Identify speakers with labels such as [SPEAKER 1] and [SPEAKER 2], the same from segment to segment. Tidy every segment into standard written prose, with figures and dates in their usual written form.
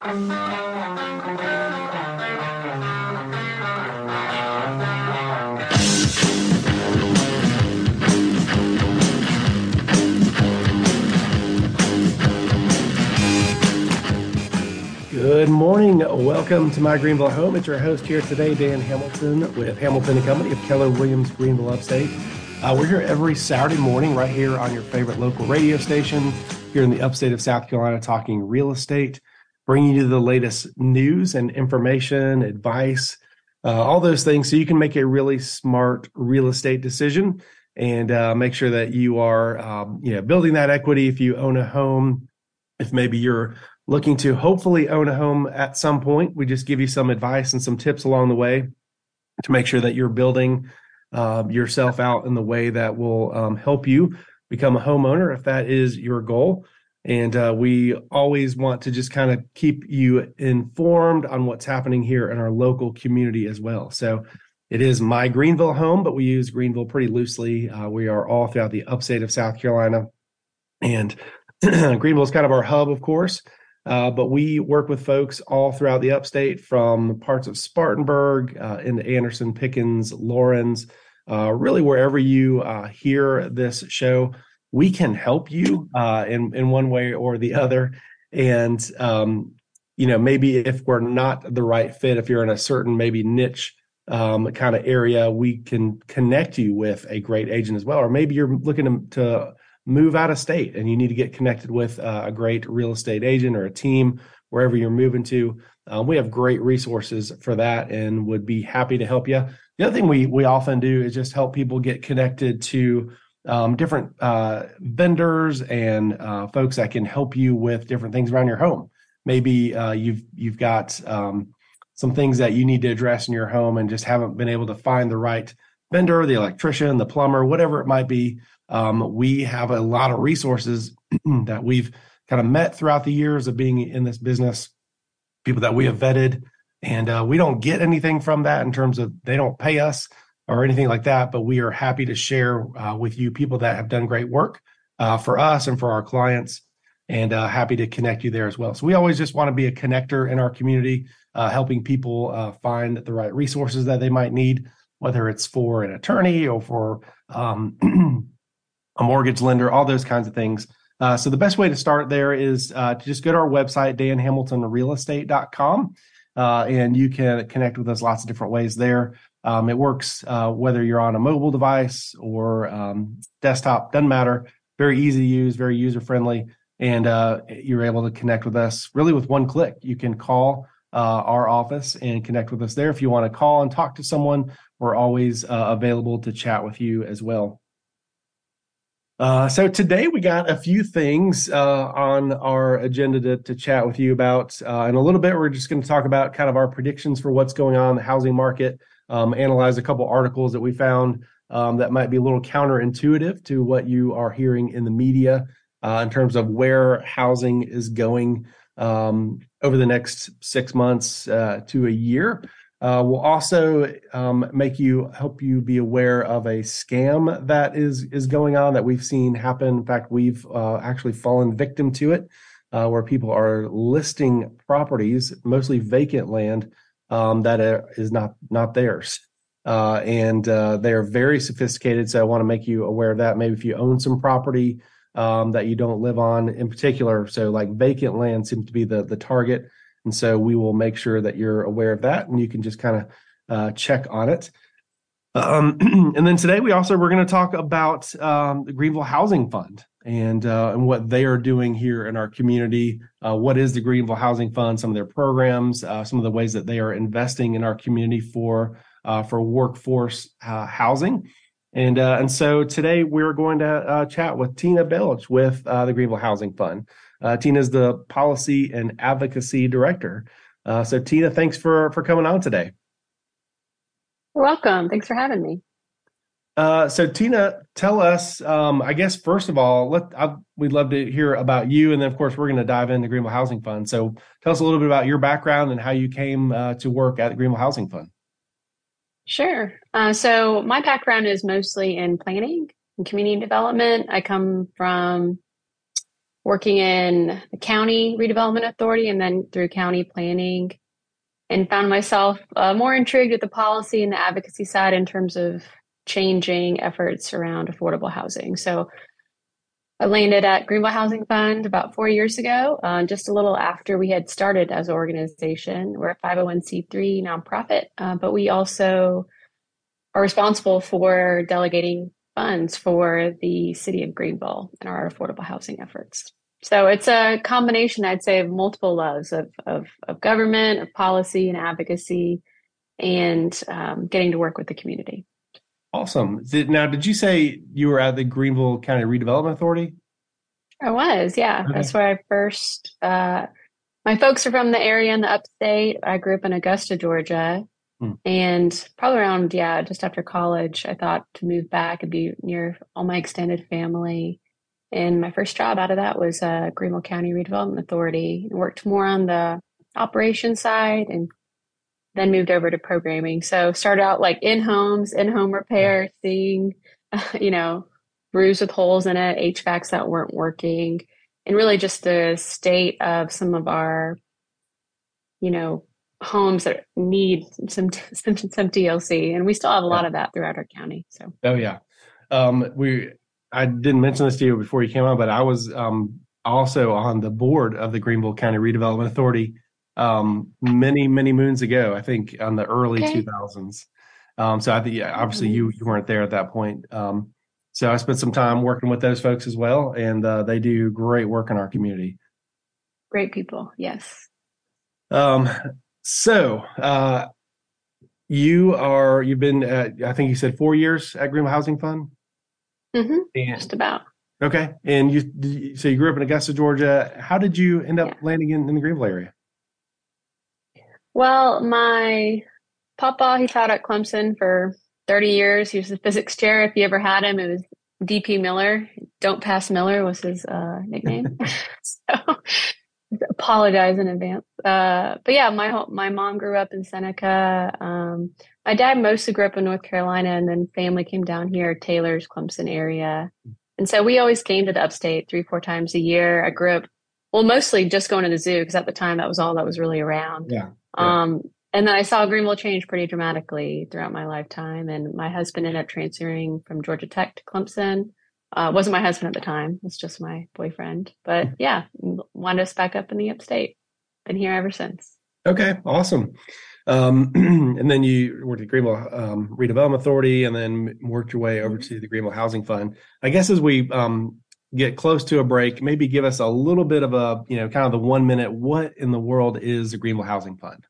[SPEAKER 1] Good morning. Welcome to My Greenville Home. It's your host here today, Dan Hamilton with Hamilton & Company of Keller Williams Greenville Upstate. We're here every Saturday morning right here on your favorite local radio station here in the upstate of South Carolina, talking real estate, bringing you the latest news and information, advice, all those things so you can make a really smart real estate decision and make sure that you are building that equity if you own a home. If maybe you're looking to hopefully own a home at some point, we just give you some advice and some tips along the way to make sure that you're building yourself out in the way that will help you become a homeowner if that is your goal. And we always want to just kind of keep you informed on what's happening here in our local community as well. So it is My Greenville Home, but we use Greenville pretty loosely. We are all throughout the upstate of South Carolina. And Greenville is kind of our hub, of course. But we work with folks all throughout the upstate, from parts of Spartanburg into Anderson, Pickens, Lawrence, really wherever you hear this show, we can help you in one way or the other. And, maybe if we're not the right fit, if you're in a certain maybe niche kind of area, we can connect you with a great agent as well. Or maybe you're looking to move out of state and you need to get connected with a great real estate agent or a team wherever you're moving to. We have great resources for that and would be happy to help you. The other thing we often do is just help people get connected to different vendors and folks that can help you with different things around your home. Maybe you've got some things that you need to address in your home and just haven't been able to find the right vendor, the electrician, the plumber, whatever it might be. We have a lot of resources that we've kind of met throughout the years of being in this business, people that we have vetted, and we don't get anything from that in terms of they don't pay us or anything like that, but we are happy to share with you people that have done great work for us and for our clients, and happy to connect you there as well. So we always just want to be a connector in our community, helping people find the right resources that they might need, whether it's for an attorney or for a mortgage lender, all those kinds of things. So the best way to start there is to just go to our website, danhamiltonrealestate.com, and you can connect with us lots of different ways there. It works whether you're on a mobile device or desktop, doesn't matter. Very easy to use, very user-friendly, and you're able to connect with us really with one click. You can call our office and connect with us there. If you want to call and talk to someone, we're always available to chat with you as well. So today we got a few things on our agenda to chat with you about. In a little bit, we're just going to talk about kind of our predictions for what's going on in the housing market, analyze a couple articles that we found that might be a little counterintuitive to what you are hearing in the media in terms of where housing is going over the next 6 months to a year. We'll also help you be aware of a scam that is going on that we've seen happen. In fact, we've actually fallen victim to it, where people are listing properties, mostly vacant land, that is not theirs. And they are very sophisticated. So I want to make you aware of that. Maybe if you own some property that you don't live on in particular. So like vacant land seems to be the target. And so we will make sure that you're aware of that and you can just kind of check on it. And then today we're going to talk about the Greenville Housing Fund and what they are doing here in our community. What is the Greenville Housing Fund? Some of their programs, some of the ways that they are investing in our community for workforce housing. And so today we're going to chat with Tina Belch with the Greenville Housing Fund. Tina is the Policy and Advocacy Director. So Tina, thanks for coming on today.
[SPEAKER 2] You're welcome. Thanks for having me.
[SPEAKER 1] So Tina, tell us, I guess, first of all, we'd love to hear about you. And then, of course, we're going to dive into Greenville Housing Fund. So tell us a little bit about your background and how you came to work at the Greenville Housing Fund.
[SPEAKER 2] Sure. So my background is mostly in planning and community development. I come from working in the county redevelopment authority and then through county planning, and found myself more intrigued with the policy and the advocacy side in terms of changing efforts around affordable housing. So I landed at Greenville Housing Fund about 4 years ago, just a little after we had started as an organization. We're a 501c3 nonprofit, but we also are responsible for delegating funds for the city of Greenville and our affordable housing efforts. So it's a combination, I'd say, of multiple loves of government, of policy and advocacy, and getting to work with the community.
[SPEAKER 1] Awesome. Now, did you say you were at the Greenville County Redevelopment Authority?
[SPEAKER 2] I was, yeah.
[SPEAKER 1] Okay.
[SPEAKER 2] That's where I first, my folks are from the area in the upstate. I grew up in Augusta, Georgia. And probably around, just after college, I thought to move back and be near all my extended family. And my first job out of that was Greenville County Redevelopment Authority. I worked more on the operations side and then moved over to programming. So started out like in homes, in-home repair, seeing, roofs with holes in it, HVACs that weren't working, and really just the state of some of our, homes that need some TLC, and we still have a lot of that throughout our county. So,
[SPEAKER 1] I didn't mention this to you before you came on, but I was also on the board of the Greenville County Redevelopment Authority many moons ago. I think on the early 2000s. So I think obviously you weren't there at that point. So I spent some time working with those folks as well, and they do great work in our community.
[SPEAKER 2] Great people, yes.
[SPEAKER 1] So you've been I think you said 4 years at Greenville Housing Fund?
[SPEAKER 2] Just about.
[SPEAKER 1] Okay. And you grew up in Augusta, Georgia. How did you end up landing in the Greenville area?
[SPEAKER 2] Well, my papa, he taught at Clemson for 30 years. He was the physics chair. If you ever had him, it was DP Miller. Don't Pass Miller was his nickname. So apologize in advance. But yeah, my mom grew up in Seneca. My dad mostly grew up in North Carolina, and then family came down here, Taylor's, Clemson area. And so we always came to the upstate 3-4 times a year. I grew up, mostly just going to the zoo, because at the time that was all that was really around. And then I saw Greenville change pretty dramatically throughout my lifetime. And my husband ended up transferring from Georgia Tech to Clemson. Wasn't my husband at the time. It was just my boyfriend. But yeah, wanted us back up in the upstate. Been here ever since.
[SPEAKER 1] Okay, awesome. And then you worked at Greenville Redevelopment Authority, and then worked your way over to the Greenville Housing Fund. I guess as we get close to a break, maybe give us a little bit of a, kind of the 1 minute, what in the world is the Greenville Housing Fund?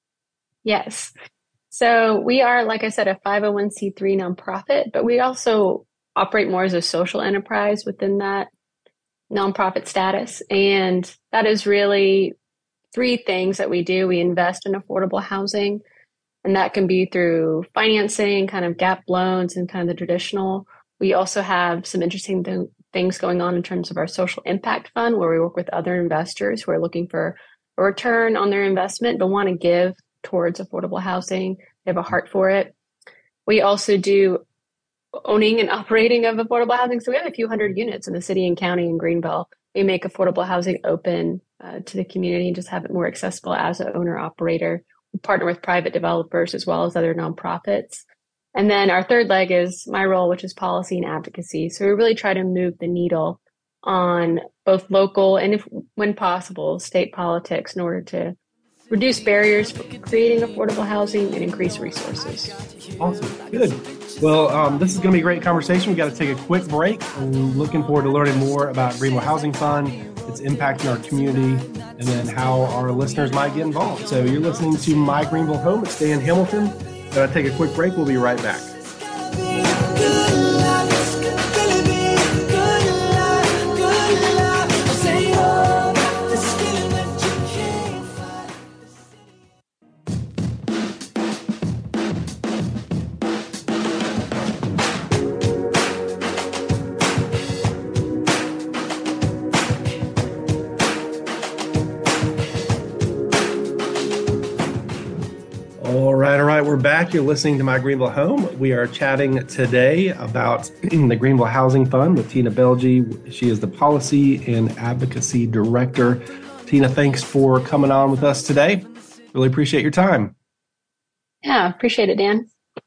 [SPEAKER 2] Yes. So we are, like I said, a 501c3 nonprofit, but we also operate more as a social enterprise within that nonprofit status. And that is really 3 things that we do. We invest in affordable housing, and that can be through financing, kind of gap loans and kind of the traditional. We also have some interesting things going on in terms of our social impact fund, where we work with other investors who are looking for a return on their investment, but want to give towards affordable housing. They have a heart for it. We also do owning and operating of affordable housing. So we have a few hundred units in the city and county in Greenville. We make affordable housing open to the community and just have it more accessible as an owner operator. We partner with private developers as well as other nonprofits. And then our third leg is my role, which is policy and advocacy. So we really try to move the needle on both local and, if when possible, state politics in order to reduce barriers for creating affordable housing and increase resources.
[SPEAKER 1] Awesome. Good. Well, this is going to be a great conversation. We got to take a quick break. I'm looking forward to learning more about Greenville Housing Fund, its impact in our community, and then how our listeners might get involved. So you're listening to My Greenville Home. It's Dan Hamilton. Got to take a quick break. We'll be right back. All right, we're back. You're listening to My Greenville Home. We are chatting today about the Greenville Housing Fund with Tina Belge. She is the Policy and Advocacy Director. Tina, thanks for coming on with us today. Really appreciate your time.
[SPEAKER 2] Yeah, appreciate it, Dan.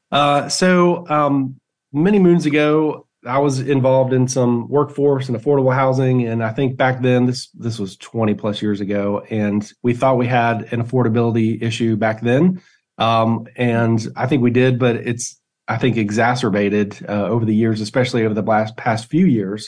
[SPEAKER 1] Many moons ago, I was involved in some workforce and affordable housing, and I think back then, this was 20 plus years ago, and we thought we had an affordability issue back then. And I think we did, but it's, I think, exacerbated over the years, especially over the past few years.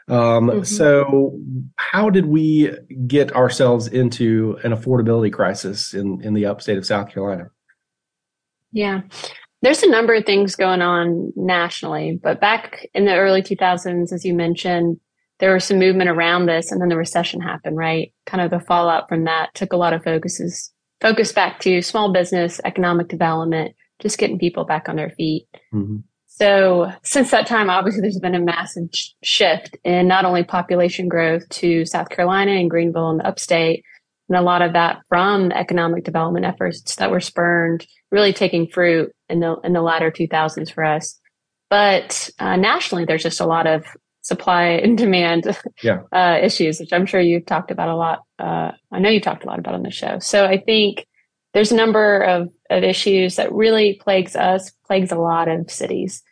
[SPEAKER 1] So how did we get ourselves into an affordability crisis in the upstate of South Carolina?
[SPEAKER 2] Yeah, there's a number of things going on nationally, but back in the early 2000s, as you mentioned, there was some movement around this, and then the recession happened, right? Kind of the fallout from that took a lot of focus back to small business, economic development, just getting people back on their feet. Mm-hmm. So since that time, obviously, there's been a massive shift in not only population growth to South Carolina and Greenville and the upstate, and a lot of that from economic development efforts that were spurned, really taking fruit in the latter 2000s for us. But nationally, there's just a lot of supply and demand issues, which I'm sure you've talked about a lot. I know you talked a lot about on the show. So I think there's a number of issues that really plagues a lot of cities.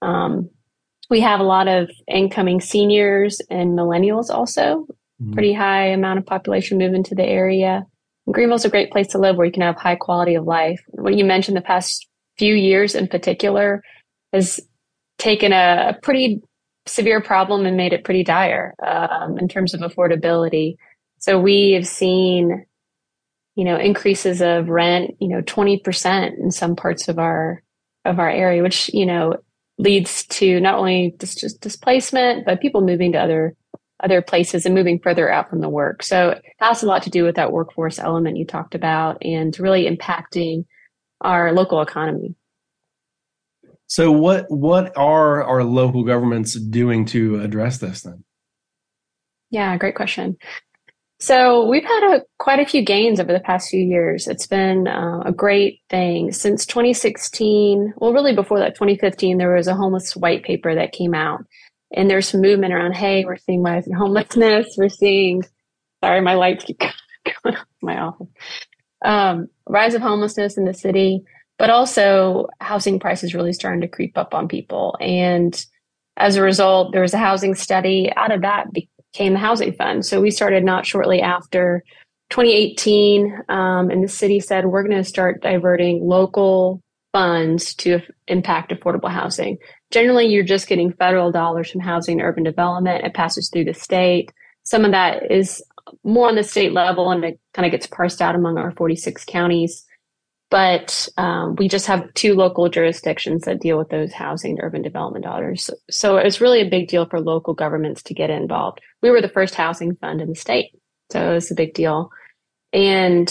[SPEAKER 2] We have a lot of incoming seniors and millennials also. Pretty high amount of population moving to the area. And Greenville's a great place to live where you can have high quality of life. What you mentioned the past few years in particular has taken a pretty severe problem and made it pretty dire in terms of affordability. So we have seen, increases of rent, 20% in some parts of our area, which, leads to not only just displacement, but people moving to other places and moving further out from the work. So it has a lot to do with that workforce element you talked about and really impacting our local economy.
[SPEAKER 1] So what are our local governments doing to address this then?
[SPEAKER 2] Yeah, great question. So we've had quite a few gains over the past few years. It's been a great thing. Since 2016, well, really before that, 2015, there was a homeless white paper that came out. And there's some movement around, hey, we're seeing rise in homelessness. We're seeing, sorry, my lights keep going off in my office. Rise of homelessness in the city, but also housing prices really starting to creep up on people. And as a result, there was a housing study. Out of that became the housing fund. So we started not shortly after 2018, and the city said, we're going to start diverting local funds to impact affordable housing. Generally, you're just getting federal dollars from housing and urban development. It passes through the state. Some of that is more on the state level, and it kind of gets parsed out among our 46 counties. But we just have 2 local jurisdictions that deal with those housing and urban development dollars. So it's really a big deal for local governments to get involved. We were the first housing fund in the state, so it's a big deal. And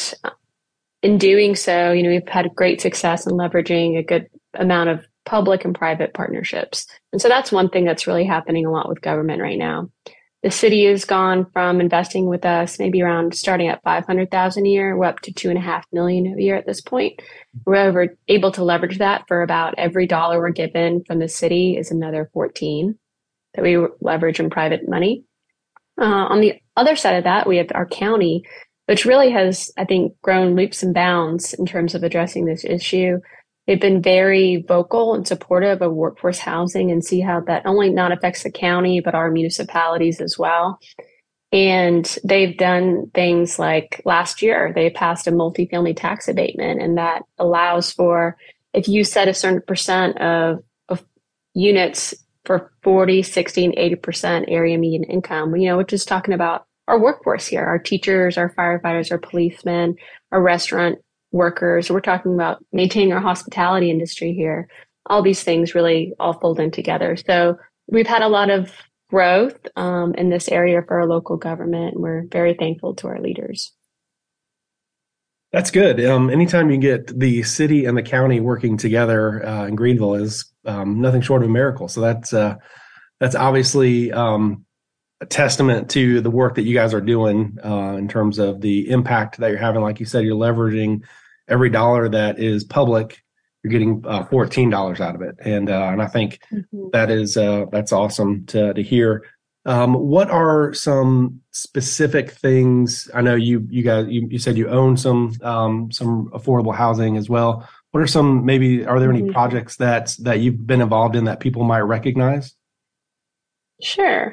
[SPEAKER 2] in doing so, we've had great success in leveraging a good amount of public and private partnerships. And so that's one thing that's really happening a lot with government right now. The city has gone from investing with us maybe around starting at $500,000 a year. We're up to $2.5 million a year at this point. We're able to leverage that for about every dollar we're given from the city is another 14 that we leverage in private money. On the other side of that, we have our county, which really has, I think, grown leaps and bounds in terms of addressing this issue. They've been very vocal and supportive of workforce housing and see how that only not affects the county, but our municipalities as well. And they've done things like last year, they passed a multifamily tax abatement, and that allows for, if you set a certain percent of units for 40, 60, and 80% area median income, we're just talking about our workforce here, our teachers, our firefighters, our policemen, our restaurant workers. We're talking about maintaining our hospitality industry here. All these things really all fold in together. So we've had a lot of growth in this area for our local government, and we're very thankful to our leaders.
[SPEAKER 1] That's good. Anytime you get the city and the county working together in Greenville is nothing short of a miracle. So that's obviously a testament to the work that you guys are doing in terms of the impact that you're having. Like you said, you're leveraging every dollar that is public you're getting $14 out of it, and I think that's awesome to hear. What are some specific things? I know you guys you said you own some affordable housing as well. What are some, maybe are there any projects that you've been involved in that people might recognize?
[SPEAKER 2] Sure.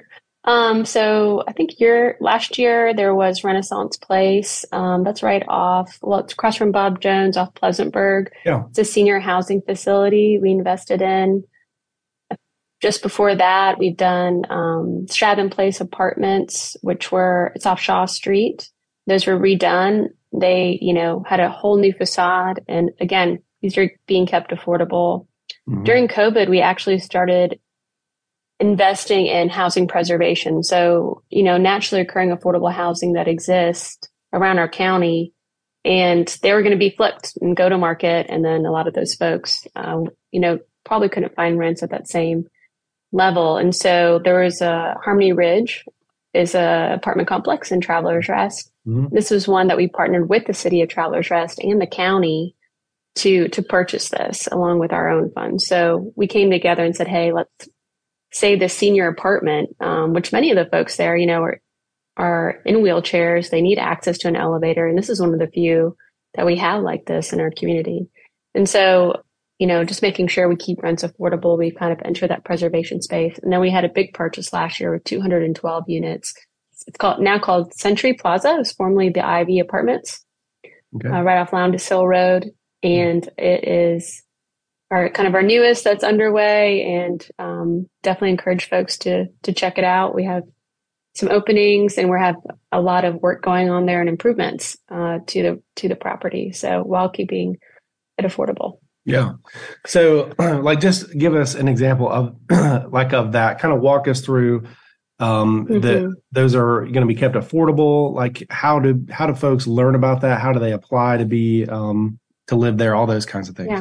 [SPEAKER 2] So I think last year there was Renaissance Place. That's right off, well, it's across from Bob Jones off Pleasantburg.
[SPEAKER 1] Yeah.
[SPEAKER 2] It's a senior housing facility we invested in. Just before that, we've done Stratham Place Apartments, it's off Shaw Street. Those were redone. They, had a whole new facade. And again, these are being kept affordable. Mm-hmm. During COVID, we actually started investing in housing preservation. So, naturally occurring affordable housing that exists around our county, and they were going to be flipped and go to market. And then a lot of those folks, probably couldn't find rents at that same level. And so there was a Harmony Ridge is a apartment complex in Travelers Rest. Mm-hmm. This was one that we partnered with the city of Travelers Rest and the county to purchase this along with our own funds. So we came together and said, hey, let's save this senior apartment, which many of the folks there, are in wheelchairs. They need access to an elevator. And this is one of the few that we have like this in our community. And so, just making sure we keep rents affordable, we kind of enter that preservation space. And then we had a big purchase last year with 212 units. It's now called Century Plaza. It was formerly the Ivy Apartments, right off Lowndes Hill Road. And it is our newest that's underway, and definitely encourage folks to check it out. We have some openings, and we have a lot of work going on there and improvements to the property. So while keeping it affordable.
[SPEAKER 1] Yeah. So just give us an example of of that. Kind of walk us through that those are going to be kept affordable. Like how do folks learn about that? How do they apply to be to live there? All those kinds of things.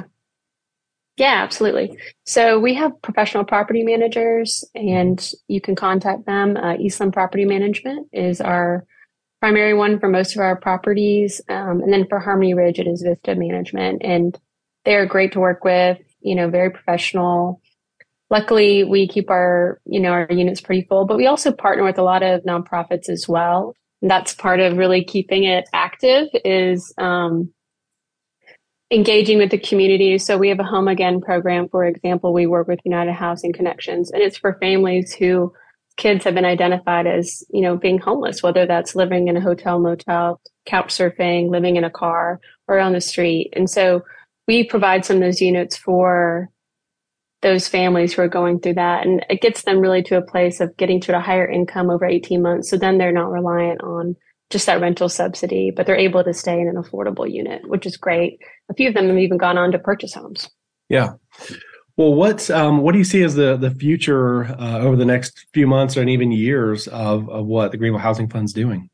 [SPEAKER 2] Yeah, absolutely. So we have professional property managers, and you can contact them. Eastland Property Management is our primary one for most of our properties. And then for Harmony Ridge, it is Vista Management, and they're great to work with, very professional. Luckily, we keep our units pretty full, but we also partner with a lot of nonprofits as well. And that's part of really keeping it active is engaging with the community. So we have a Home Again program, for example. We work with United Housing Connections, and it's for families who kids have been identified as, being homeless, whether that's living in a hotel, motel, couch surfing, living in a car, or on the street. And so we provide some of those units for those families who are going through that. And it gets them really to a place of getting to a higher income over 18 months. So then they're not reliant on just that rental subsidy, but they're able to stay in an affordable unit, which is great. A few of them have even gone on to purchase homes.
[SPEAKER 1] Yeah. Well, what do you see as the future over the next few months and even years of what the Greenville Housing Fund's doing?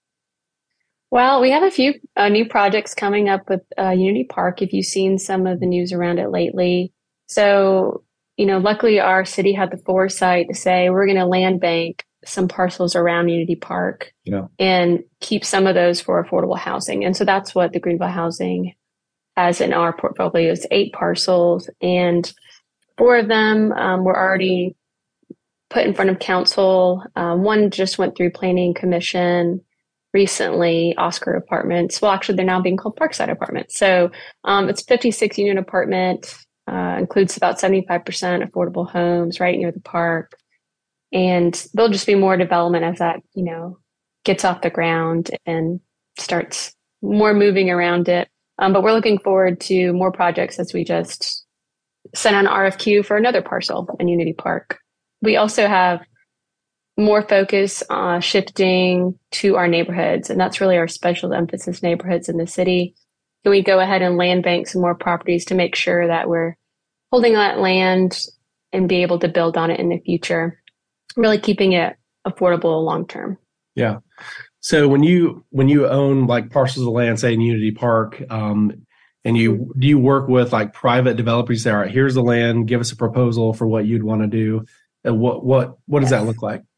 [SPEAKER 2] Well, we have a few new projects coming up with Unity Park, if you've seen some of the news around it lately. So, luckily our city had the foresight to say we're going to land bank some parcels around Unity Park and keep some of those for affordable housing. And so that's what the Greenville Housing has in our portfolio is 8 parcels, and 4 of them were already put in front of council. One just went through Planning Commission recently, Oscar Apartments. Well, actually, they're now being called Parkside Apartments. So it's a 56 unit apartment, includes about 75% affordable homes right near the park. And there'll just be more development as that, gets off the ground and starts more moving around it. But we're looking forward to more projects as we just sent an RFQ for another parcel in Unity Park. We also have more focus on shifting to our neighborhoods, and that's really our special emphasis neighborhoods in the city. Can we go ahead and land bank some more properties to make sure that we're holding that land and be able to build on it in the future, really keeping it affordable long term.
[SPEAKER 1] Yeah. So when you own like parcels of land, say in Unity Park, and do you work with like private developers? Say, all right, here's the land. Give us a proposal for what you'd want to do. And what does that look like?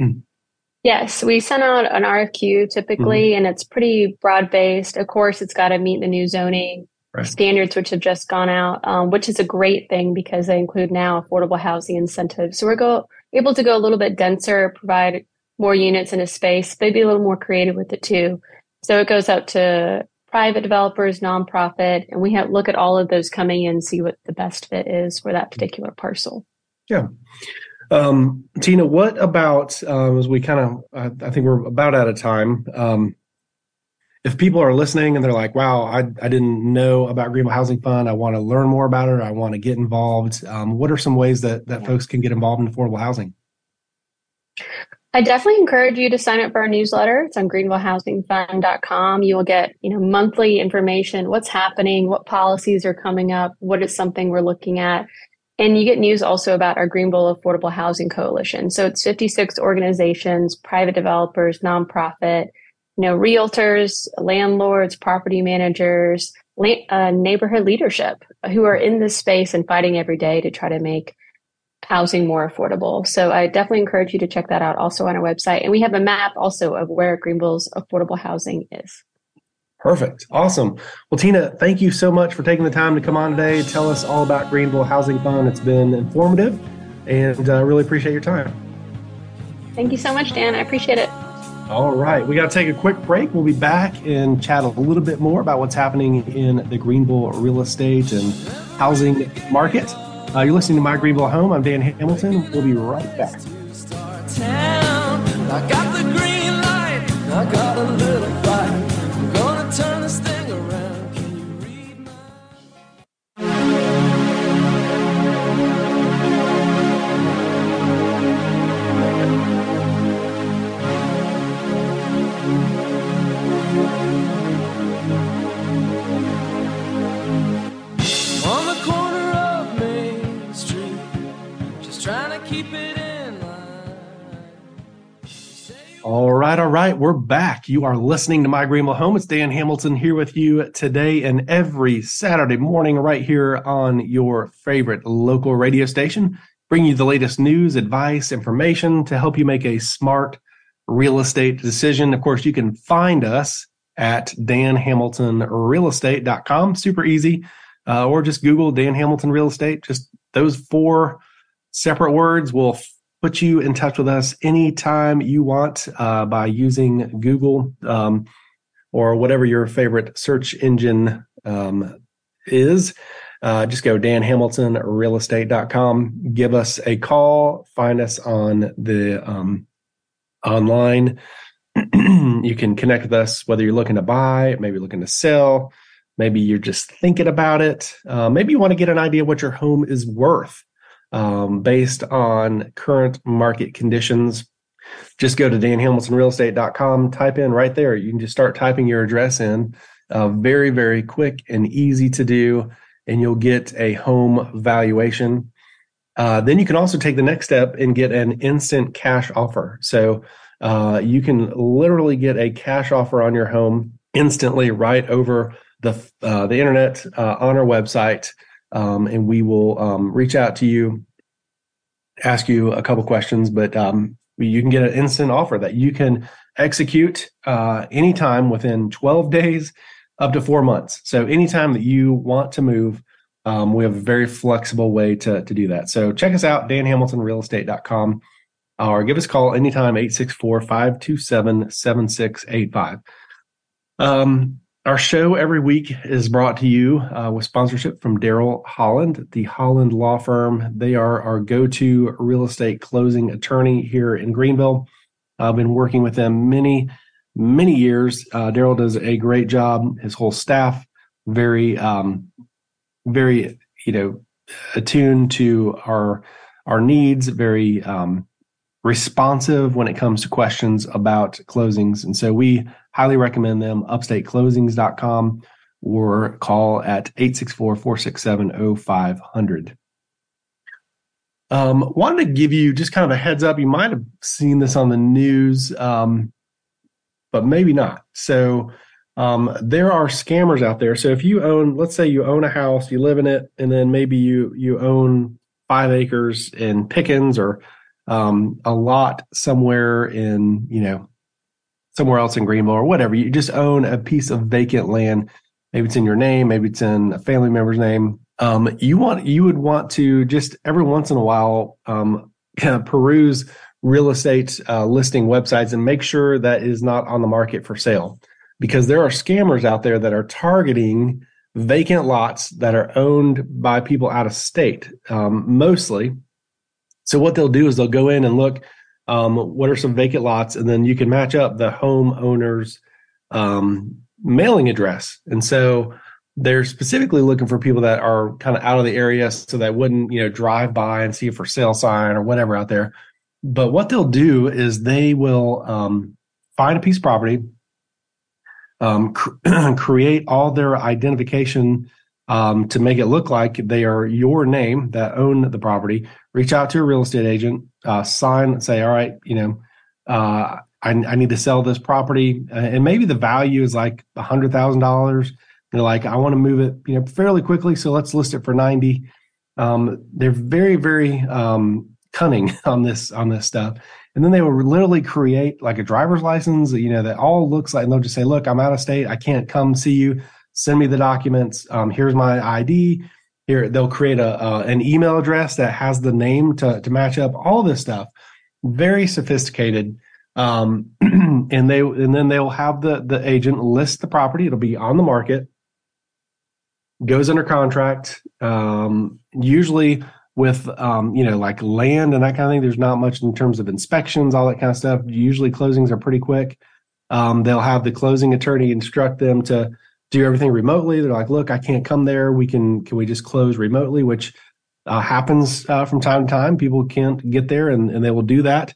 [SPEAKER 2] Yes, we send out an RFQ typically, and it's pretty broad based. Of course, it's got to meet the new zoning
[SPEAKER 1] Right.
[SPEAKER 2] standards, which have just gone out, which is a great thing because they include now affordable housing incentives. So able to go a little bit denser, provide more units in a space, maybe a little more creative with it too. So it goes out to private developers, nonprofit, and we look at all of those coming in, see what the best fit is for that particular parcel.
[SPEAKER 1] Yeah. Tina, what about, as we I think we're about out of time. If people are listening and they're like, wow, I didn't know about Greenville Housing Fund. I want to learn more about it. I want to get involved. What are some ways that folks can get involved in affordable housing?
[SPEAKER 2] I definitely encourage you to sign up for our newsletter. It's on greenvillehousingfund.com. You will get, monthly information, what's happening, what policies are coming up, what is something we're looking at. And you get news also about our Greenville Affordable Housing Coalition. So it's 56 organizations, private developers, nonprofit, realtors, landlords, property managers, neighborhood leadership who are in this space and fighting every day to try to make housing more affordable. So I definitely encourage you to check that out also on our website. And we have a map also of where Greenville's affordable housing is.
[SPEAKER 1] Perfect. Awesome. Well, Tina, thank you so much for taking the time to come on today. Tell us all about Greenville Housing Fund. It's been informative and I really appreciate your time.
[SPEAKER 2] Thank you so much, Dan. I appreciate it.
[SPEAKER 1] All right. We got to take a quick break. We'll be back and chat a little bit more about what's happening in the Greenville real estate and housing market. You're listening to My Greenville Home. I'm Dan Hamilton. We'll be right back. I got the green light. I got a little fight. I'm gonna turn this thing around. Can you read my... On the corner of Main Street, just trying to keep it in line. All right. We're back. You are listening to My Greenville Home. It's Dan Hamilton here with you today and every Saturday morning right here on your favorite local radio station, bringing you the latest news, advice, information to help you make a smart real estate decision. Of course, you can find us at danhamiltonrealestate.com. Super easy. Or just Google Dan Hamilton Real Estate. Just those 4 separate words will put you in touch with us anytime you want by using Google or whatever your favorite search engine is. Just go danhamiltonrealestate.com. Give us a call. Find us on the online. You can connect with us whether you're looking to buy, maybe looking to sell. Maybe you're just thinking about it. Maybe you want to get an idea what your home is worth based on current market conditions. Just go to danhamiltonrealestate.com, type in right there. You can just start typing your address in. Very, very quick and easy to do, and you'll get a home valuation. Then you can also take the next step and get an instant cash offer. So you can literally get a cash offer on your home instantly right over the internet on our website, and we will reach out to you, ask you a couple questions, but you can get an instant offer that you can execute anytime within 12 days up to 4 months. So anytime that you want to move, we have a very flexible way to do that. So check us out, danhamiltonrealestate.com, or give us a call anytime, 864-527-7685. Our show every week is brought to you with sponsorship from Daryl Holland, the Holland Law Firm. They are our go-to real estate closing attorney here in Greenville. I've been working with them many, many years. Daryl does a great job. His whole staff, very, very, attuned to our needs, very responsive when it comes to questions about closings. And so we highly recommend them, upstateclosings.com, or call at 864-467-0500. Wanted to give you just kind of a heads up. You might have seen this on the news, but maybe not. So there are scammers out there. So if you own, let's say you own a house, you live in it, and then maybe you own 5 acres in Pickens or a lot somewhere in, somewhere else in Greenville or whatever. You just own a piece of vacant land. maybe it's in your name, maybe it's in a family member's name. You would want to just every once in a while kind of peruse real estate listing websites and make sure that is not on the market for sale, because there are scammers out there that are targeting vacant lots that are owned by people out of state, mostly. So what they'll do is they'll go in and look, what are some vacant lots, and then you can match up the homeowner's mailing address. And so they're specifically looking for people that are kind of out of the area, so that wouldn't, drive by and see a for sale sign or whatever out there. But what they'll do is they will find a piece of property, create all their identification to make it look like they are your name that own the property, reach out to a real estate agent, sign, say, all right, I need to sell this property. And maybe the value is like $100,000. They're like, I want to move it, fairly quickly. So let's list it for 90. They're very, very cunning on this stuff. And then they will literally create like a driver's license, that all looks like, and they'll just say, look, I'm out of state. I can't come see you. Send me the documents. Here's my ID. Here, they'll create an email address that has the name to match up, all this stuff. Very sophisticated. And then they'll have the agent list the property. It'll be on the market, goes under contract, usually with, like land and that kind of thing. There's not much in terms of inspections, all that kind of stuff. Usually closings are pretty quick. They'll have the closing attorney instruct them to do everything remotely. They're like, look, I can't come there. Can we just close remotely, which happens from time to time. People can't get there and they will do that.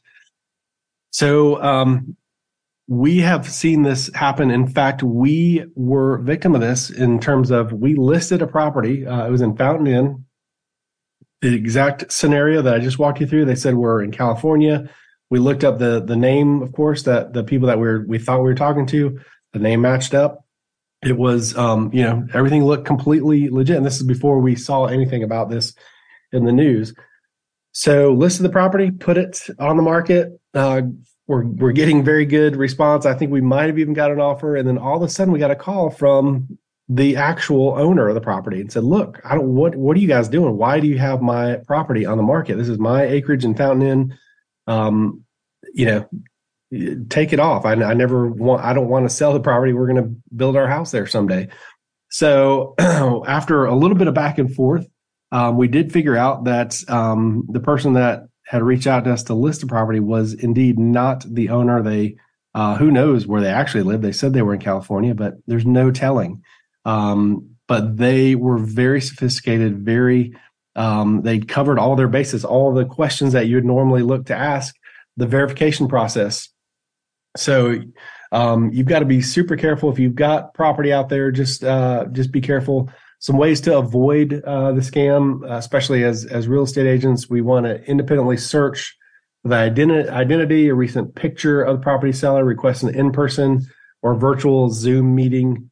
[SPEAKER 1] So we have seen this happen. In fact, we were victim of this in terms of we listed a property. It was in Fountain Inn. The exact scenario that I just walked you through, they said we're in California. We looked up the name, of course, that the people that we thought we were talking to, the name matched up. It was, everything looked completely legit. And this is before we saw anything about this in the news. So listed the property, put it on the market. We're getting very good response. I think we might have even got an offer. And then all of a sudden we got a call from the actual owner of the property and said, look, what are you guys doing? Why do you have my property on the market? This is my acreage in Fountain Inn. Take it off. I don't want to sell the property. We're going to build our house there someday. So after a little bit of back and forth, we did figure out that the person that had reached out to us to list the property was indeed not the owner. They, who knows where they actually live. They said they were in California, but there's no telling. But they were very sophisticated, they covered all their bases, all the questions that you'd normally look to ask, the verification process. So you've got to be super careful. If you've got property out there, just be careful. Some ways to avoid the scam, especially as real estate agents, we want to independently search the identity, a recent picture of the property seller, request an in-person or virtual Zoom meeting.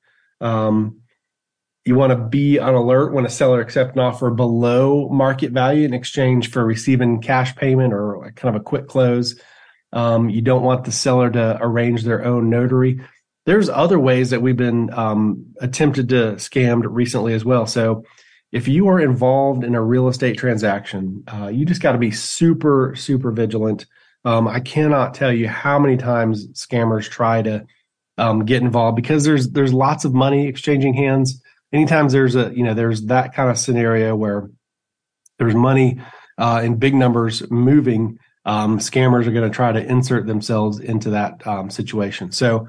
[SPEAKER 1] You want to be on alert when a seller accepts an offer below market value in exchange for receiving cash payment or kind of a quick close. You don't want the seller to arrange their own notary. There's other ways that we've been attempted to scam recently as well. So if you are involved in a real estate transaction, you just got to be super, super vigilant. I cannot tell you how many times scammers try to get involved because there's lots of money exchanging hands. Anytime there's that kind of scenario where there's money in big numbers moving, scammers are going to try to insert themselves into that situation. So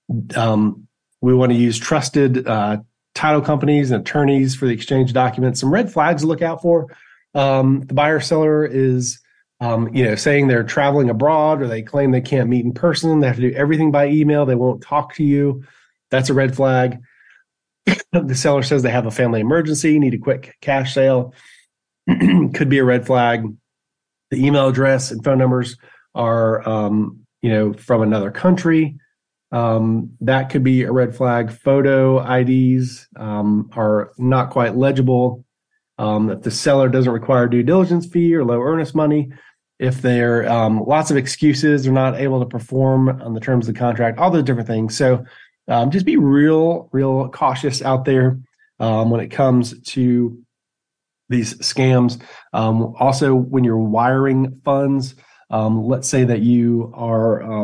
[SPEAKER 1] we want to use trusted title companies and attorneys for the exchange documents. Some red flags to look out for. The buyer seller is saying they're traveling abroad, or they claim they can't meet in person. They have to do everything by email. They won't talk to you. That's a red flag. The seller says they have a family emergency, need a quick cash sale. Could be a red flag. The email address and phone numbers are, from another country. That could be a red flag. Photo IDs are not quite legible. If the seller doesn't require due diligence fee or low earnest money, if there are lots of excuses, they're not able to perform on the terms of the contract, all those different things. So just be real cautious out there when it comes to these scams. Also, when you're wiring funds, let's say that you are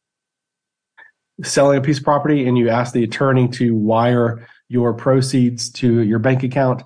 [SPEAKER 1] selling a piece of property and you ask the attorney to wire your proceeds to your bank account.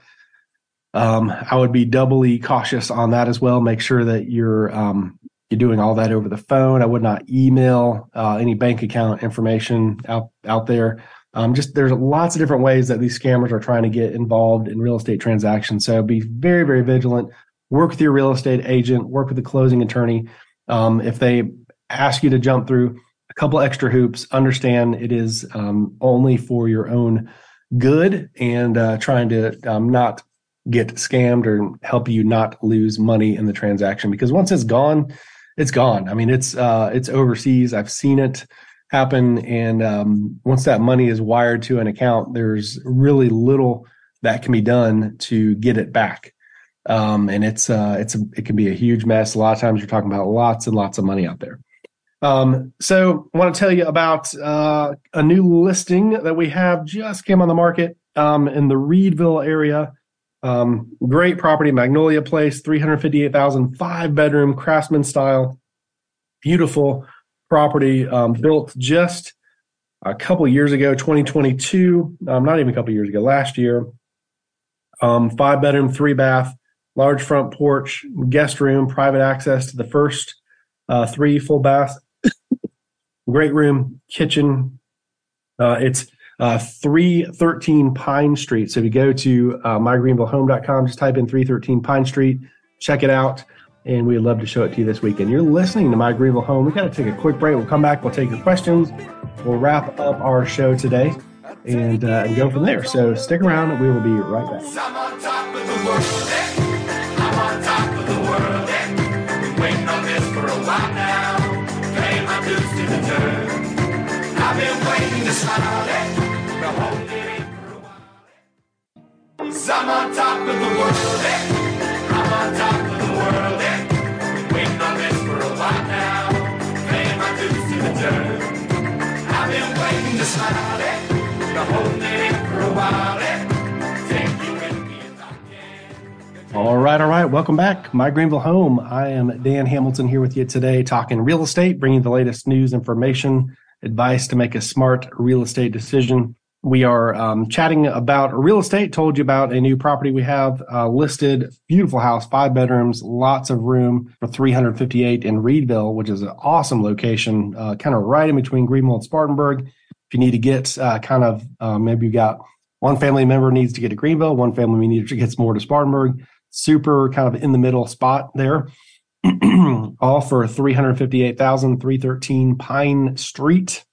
[SPEAKER 1] I would be doubly cautious on that as well. Make sure that you're doing all that over the phone. I would not email any bank account information out there. There's lots of different ways that these scammers are trying to get involved in real estate transactions. So be very, very vigilant. Work with your real estate agent. Work with the closing attorney. If they ask you to jump through a couple extra hoops, understand it is only for your own good and trying to not get scammed or help you not lose money in the transaction. Because once it's gone, it's gone. I mean, it's overseas. I've seen it happen. And once that money is wired to an account, there's really little that can be done to get it back. And it can be a huge mess. A lot of times you're talking about lots and lots of money out there. So I want to tell you about a new listing that we have just came on the market in the Reedville area. Great property, Magnolia Place, 358,000, 5-bedroom, craftsman style, beautiful property, built just a couple years ago, 2022, not even a couple years ago, last year. 5-bedroom, 3-bath, large front porch, guest room, private access to the first 3 full baths. Great room, kitchen. It's 313 Pine Street. So if you go to mygreenvillehome.com, just type in 313 Pine Street, check it out, and we'd love to show it to you this weekend. You're listening to My Greenville Home. We got to take a quick break. We'll come back. We'll take your questions. We'll wrap up our show today and go from there. So stick around. We will be right back.
[SPEAKER 3] I'm on top of the world. I'm on top of the world. Been waiting on this for a while now. Paying my dues to the dirt. I've been waiting to smile. The whole day for a while. I'm on top of the world. I'm on top of the world. Been waiting on this for a while now. Paying my dues to the dirt. I've been waiting to smile. The whole day for a while. Take you with me as I can.
[SPEAKER 1] All right. Welcome back. My Greenville Home. I am Dan Hamilton here with you today, talking real estate, bringing the latest news, information, advice to make a smart real estate decision. We are chatting about real estate. Told you about a new property we have listed. Beautiful house, 5 bedrooms, lots of room for 358 in Reedville, which is an awesome location, kind of right in between Greenville and Spartanburg. If you need to get maybe you got one family member needs to get to Greenville, one family needs to get more to Spartanburg. Super kind of in the middle spot there. All for 358,000, 313 Pine Street.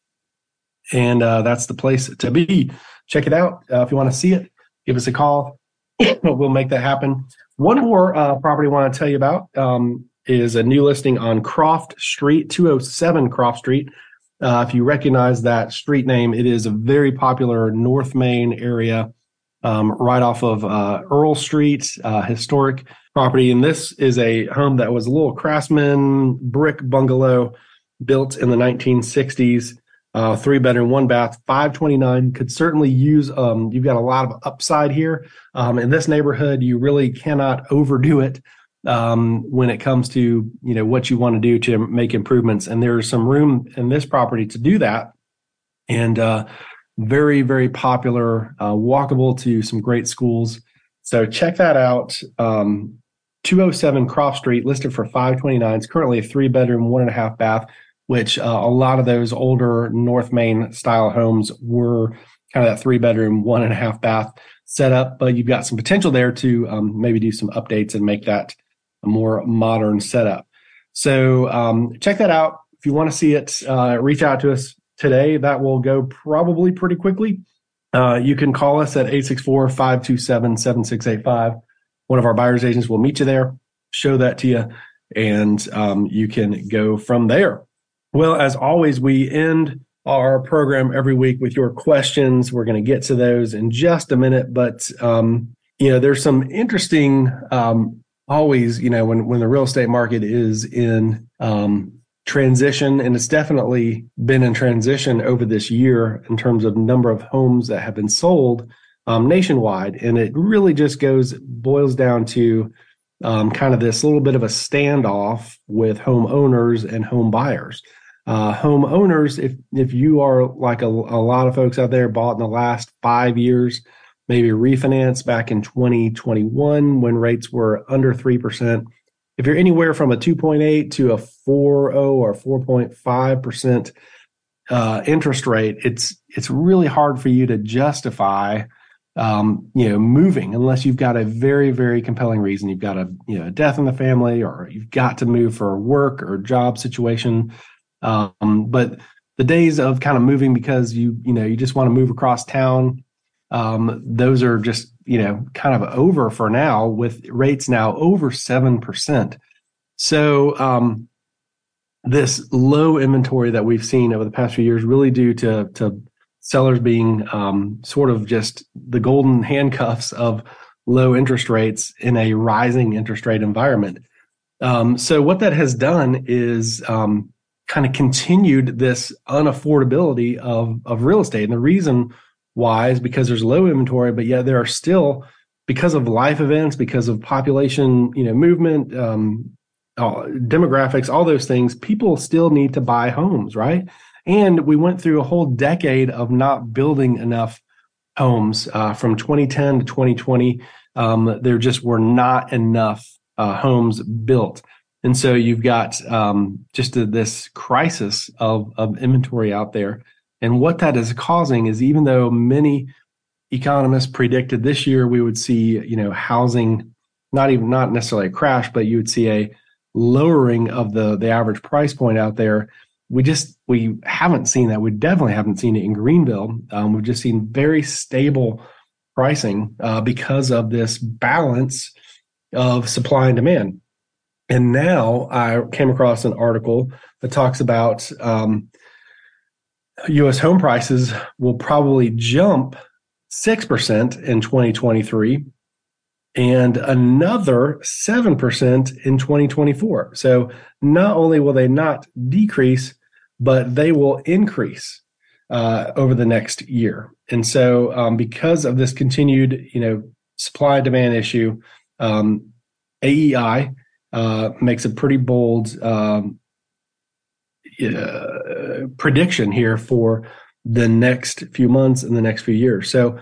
[SPEAKER 1] And that's the place to be. Check it out. If you want to see it, give us a call. We'll make that happen. One more property I want to tell you about is a new listing on Croft Street, 207 Croft Street. If you recognize that street name, it is a very popular North Main area right off of Earl Street, historic property. And this is a home that was a little craftsman brick bungalow built in the 1960s. 3-bedroom, 1-bath, 529. Could certainly use, you've got a lot of upside here. In this neighborhood, you really cannot overdo it when it comes to, what you want to do to make improvements. And there's some room in this property to do that. And very, very popular, walkable to some great schools. So check that out. 207 Croft Street, listed for 529. It's currently a 3-bedroom, 1.5 bath, which a lot of those older North Main style homes were kind of that 3-bedroom, 1.5 bath setup. But you've got some potential there to maybe do some updates and make that a more modern setup. So check that out. If you want to see it, reach out to us today. That will go probably pretty quickly. You can call us at 864-527-7685. One of our buyer's agents will meet you there, show that to you, and you can go from there. Well, as always, we end our program every week with your questions. We're going to get to those in just a minute, but there's some interesting always, when the real estate market is in transition, and it's definitely been in transition over this year in terms of number of homes that have been sold nationwide. And it really just boils down to kind of this little bit of a standoff with homeowners and home buyers. Homeowners, if you are like a lot of folks out there, bought in the last 5 years, maybe refinanced back in 2021 when rates were under 3%. If you're anywhere from a 2.8 to a 4.0 or 4.5% interest rate, it's really hard for you to justify moving unless you've got a very, very compelling reason. You've got a death in the family, or you've got to move for a work or job situation. But the days of kind of moving because you just want to move across town, those are just kind of over for now, with rates now over 7%. So this low inventory that we've seen over the past few years, really due to sellers being sort of just the golden handcuffs of low interest rates in a rising interest rate environment. So what that has done is kind of continued this unaffordability of real estate. And the reason why is because there's low inventory, but yet there are still, because of life events, because of population, movement, demographics, all those things, people still need to buy homes, right? And we went through a whole decade of not building enough homes from 2010 to 2020. There just were not enough homes built. And so you've got just this crisis of inventory out there. And what that is causing is, even though many economists predicted this year we would see, housing, not necessarily a crash, but you would see a lowering of the average price point out there. We haven't seen that. We definitely haven't seen it in Greenville. We've just seen very stable pricing because of this balance of supply and demand. And now I came across an article that talks about U.S. home prices will probably jump 6% in 2023 and another 7% in 2024. So not only will they not decrease, but they will increase over the next year. And so because of this continued, supply demand issue, AEI makes a pretty bold prediction here for the next few months and the next few years. So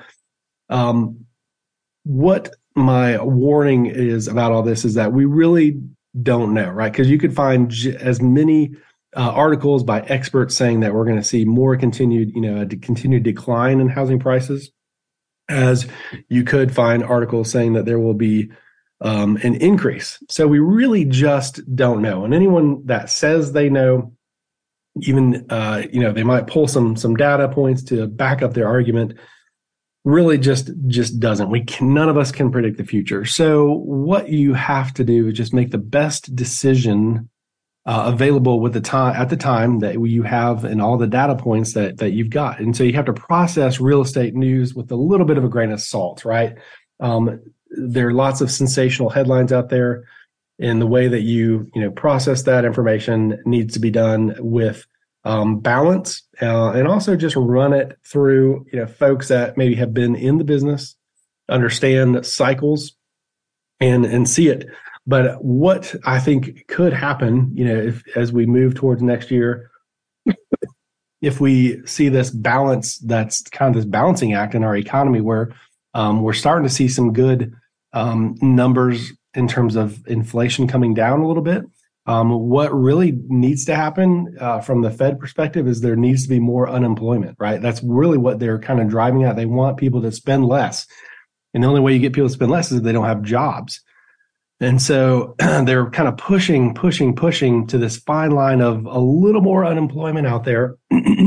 [SPEAKER 1] what my warning is about all this is that we really don't know, right? Because you could find as many articles by experts saying that we're going to see more continued decline in housing prices, as you could find articles saying that there will be an increase. So we really just don't know. And anyone that says they know, even they might pull some data points to back up their argument, really just doesn't. None of us can predict the future. So what you have to do is just make the best decision available at the time that you have, and all the data points that you've got. And so you have to process real estate news with a little bit of a grain of salt, right? There are lots of sensational headlines out there, and the way that you process that information needs to be done with balance, and also just run it through folks that maybe have been in the business, understand cycles, and see it. But what I think could happen, as we move towards next year, if we see this balance, that's kind of this balancing act in our economy, where we're starting to see some good numbers in terms of inflation coming down a little bit. What really needs to happen from the Fed perspective is there needs to be more unemployment, right? That's really what they're kind of driving at. They want people to spend less. And the only way you get people to spend less is if they don't have jobs. And so they're kind of pushing to this fine line of a little more unemployment out there.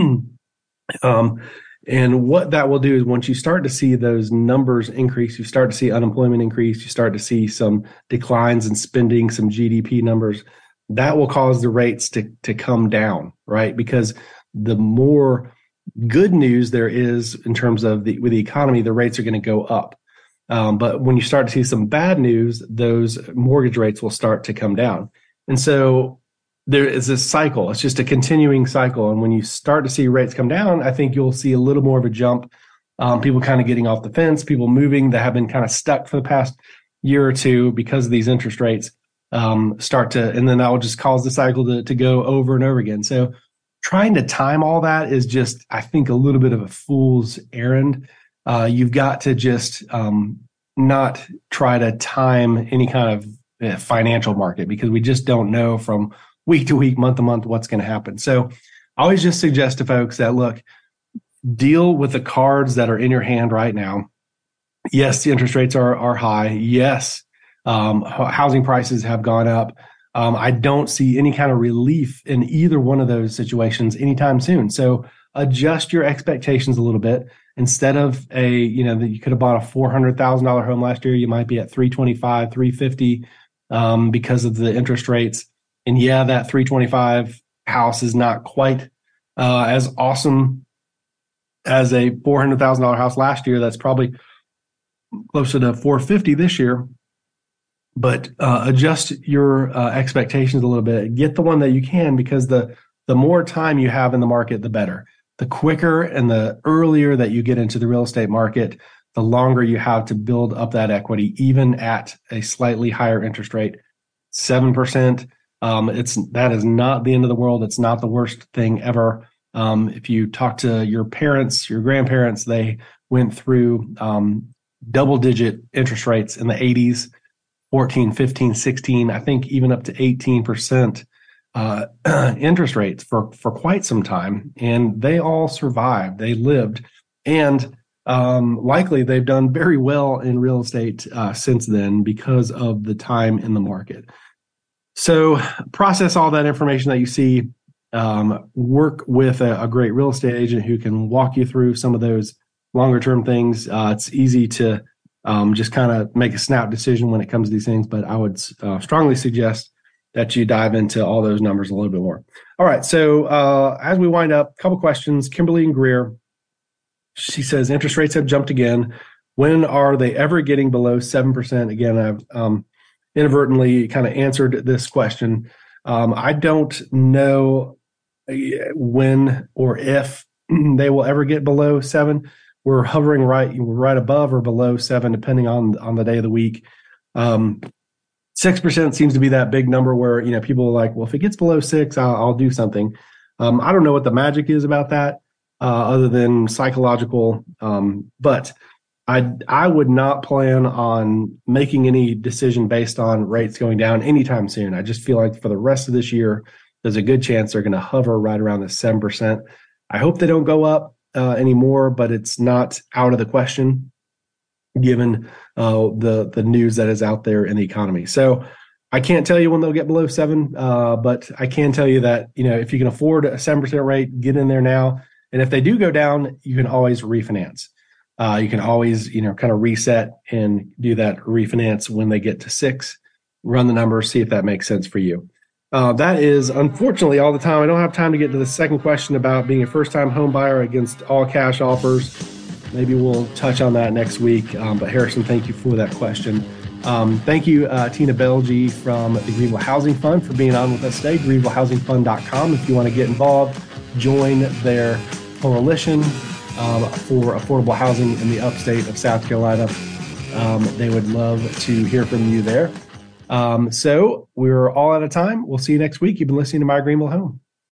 [SPEAKER 1] And what that will do is, once you start to see those numbers increase, you start to see unemployment increase, you start to see some declines in spending, some GDP numbers, that will cause the rates to come down, right? Because the more good news there is in terms of with the economy, the rates are going to go up. But when you start to see some bad news, those mortgage rates will start to come down. And so there is this cycle. It's just a continuing cycle. And when you start to see rates come down, I think you'll see a little more of a jump. People kind of getting off the fence, people moving that have been kind of stuck for the past year or two because of these interest rates start to, and then that will just cause the cycle to go over and over again. So trying to time all that is just, I think, a little bit of a fool's errand. You've got to just not try to time any kind of financial market, because we just don't know from week to week, month to month, what's going to happen. So I always just suggest to folks that, look, deal with the cards that are in your hand right now. Yes, the interest rates are high. Yes, housing prices have gone up. I don't see any kind of relief in either one of those situations anytime soon. So adjust your expectations a little bit. Instead of you could have bought a $400,000 home last year, you might be at 325, 350 because of the interest rates. And yeah, that 325 house is not quite as awesome as a $400,000 house last year. That's probably closer to 450 this year. But adjust your expectations a little bit. Get the one that you can, because the more time you have in the market, the better. The quicker and the earlier that you get into the real estate market, the longer you have to build up that equity, even at a slightly higher interest rate. 7%. That is not the end of the world. It's not the worst thing ever. If you talk to your parents, your grandparents, they went through double-digit interest rates in the 80s, 14, 15, 16, I think even up to 18% interest rates for quite some time. And they all survived. They lived. And likely they've done very well in real estate since then because of the time in the market. So process all that information that you see. Work with a great real estate agent who can walk you through some of those longer term things. It's easy to just kind of make a snap decision when it comes to these things, but I would strongly suggest that you dive into all those numbers a little bit more. All right, so as we wind up, a couple questions. Kimberly and Greer, she says, interest rates have jumped again. When are they ever getting below 7%? Again, I've inadvertently kind of answered this question. I don't know when or if they will ever get below 7. We're hovering right above or below 7, depending on the day of the week. 6% seems to be that big number where people are like, well, if it gets below 6, I'll do something. I don't know what the magic is about that, other than psychological. But I would not plan on making any decision based on rates going down anytime soon. I just feel like for the rest of this year, there's a good chance they're going to hover right around the 7%. I hope they don't go up anymore, but it's not out of the question given the news that is out there in the economy. So I can't tell you when they'll get below 7, but I can tell you that if you can afford a 7% rate, get in there now. And if they do go down, you can always refinance. You can always, kind of reset and do that refinance when they get to 6, run the numbers, see if that makes sense for you. That is unfortunately all the time. I don't have time to get to the second question about being a first-time home buyer against all cash offers. Maybe we'll touch on that next week. But Harrison, thank you for that question. Thank you, Tina Belge from the Greenville Housing Fund, for being on with us today. GreenvilleHousingFund.com. If you want to get involved, join their coalition for affordable housing in the upstate of South Carolina. They would love to hear from you there. So we're all out of time. We'll see you next week. You've been listening to My Greenville Home.